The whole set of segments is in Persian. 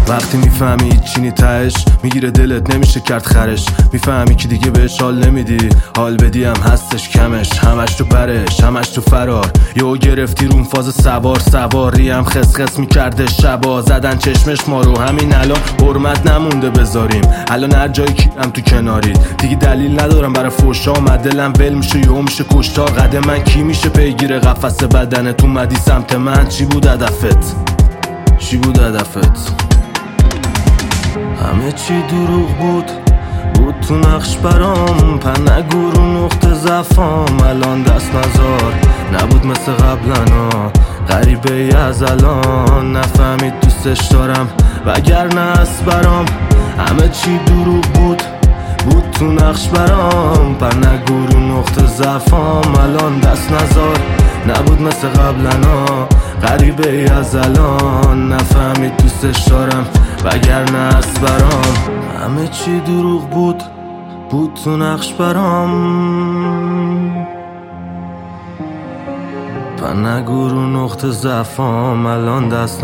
وقتی میفهمی چینی تهش میگیره دلت نمیشه کرد خرش. میفهمی که دیگه بهش حال نمیدی، حال بدی هم هستش کمش. همش تو پرش همش تو فرار، یهو گرفتی رون فاز سواری هم خسخس میکرده شبا. زدن چشمش ما رو، همین الان حرمت نمونده بذاریم. الان هر جایی کیرم تو کنارید، دیگه دلیل ندارم برای فوشا. اومد دلم ول میشه یهو میشه کشتار. قد من کی میشه پیگیر قفس بدنت؟ اومدی سمت من، چی بود هدفت؟ چی بود هدفت؟ همه چی دروغ بود تو نقش برام. پر نگو رو نقطه ضعفام، الان دست نزار. نبود مثل قبلنا، غریبه ای از الان. نفهمید دوستش دارم وگرنه است برام. همه چی دروغ بود تو نقش برام. پر نگو رو نقطه ضعفام، الان دست نزار. نبود مثل قبلنا، غریبه ای از الان. نفهمید دوستش دارم وگرنه است برام. همه چی دروغ بود تو نقش برام. پر نگو رو نقطه ضعفام، الان دست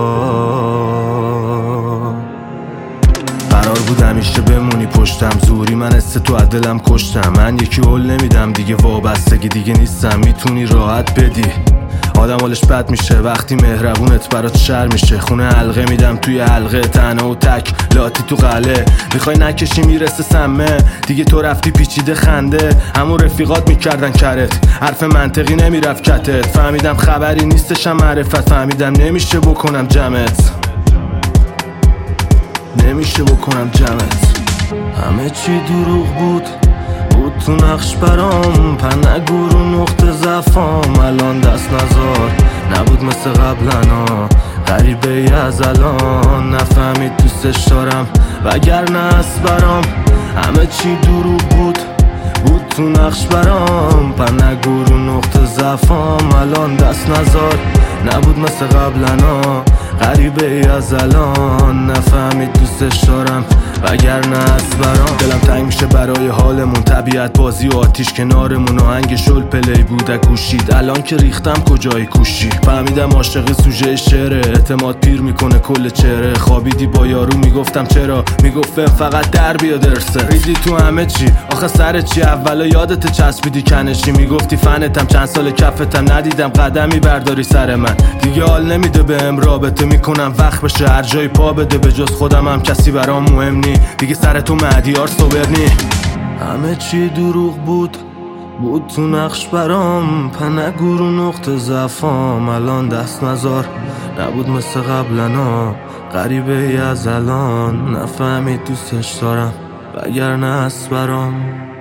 نزار. قرار بود همیشه بمونی پشتم، زوری من تو دلم کشتم. من یکی حل نمیدم دیگه، وابستگی دیگه نیستم. میتونی راحت بدی، آدم حالش بد میشه وقتی مهربونت برات شر میشه. خونه حلقه میدم توی حلقه، تنها و تک لاتی تو قله. میخوای نکشی میرسه سمه، دیگه تو رفتی پیچیده خنده. همون رفیقات میکردن کرت، حرف منطقی نمیرفت کتت. فهمیدم خبری نیستشم معرفت، فهمیدم نمیشه بکنم جمعت. نمیشه بکنم جمعت. همه چی دروغ بود تو نقش برام. پر نگو رو نقطه ضعفام، الان دست نزار. نبود مثل قبلنا، غریبه ای از الان. نفهمید دوستش دارم وگرنه است برام. همه چی دروغ بود تو نقش برام. پر نگو رو نقطه ضعفام، الان دست نزار. نبود مثل قبلنا، غریبه ای از الان. نفهمید دوستش دارم وگرنه است برام. دلم تنگ میشه برای حالمون، طبیعت بازی و آتیش کنارمون. آهنگ شل پلی بودک گوشید، الان که ریختم کجای کوشی. فهمیدم عاشق سوژه شعره، اعتماد پیر میکنه کل چهره. خوابیدی با یارو میگفتم چرا، میگفت فقط در بیاد ارسه. ریدی تو همه چی آخه سر چی؟ اولا یادت چسبیدی کنشی، میگفتی فنتم چند سال کفتم. ندیدم قدمی برداری سر من، دیگه حال نمیده بهم رابطه. میکنم وقت بشه هر جایی پا بده، به جز خودم هم کسی برام مهم نی. دیگه سر تو مهدیار صبرنی. همه چی دروغ بود تو نقش برام. پر نگو رو نقطه ضعفام، الان دست نزار. نبود مثل قبلنا، غریبه ای از الان. نفهمید دوستش دارم وگرنه است برام.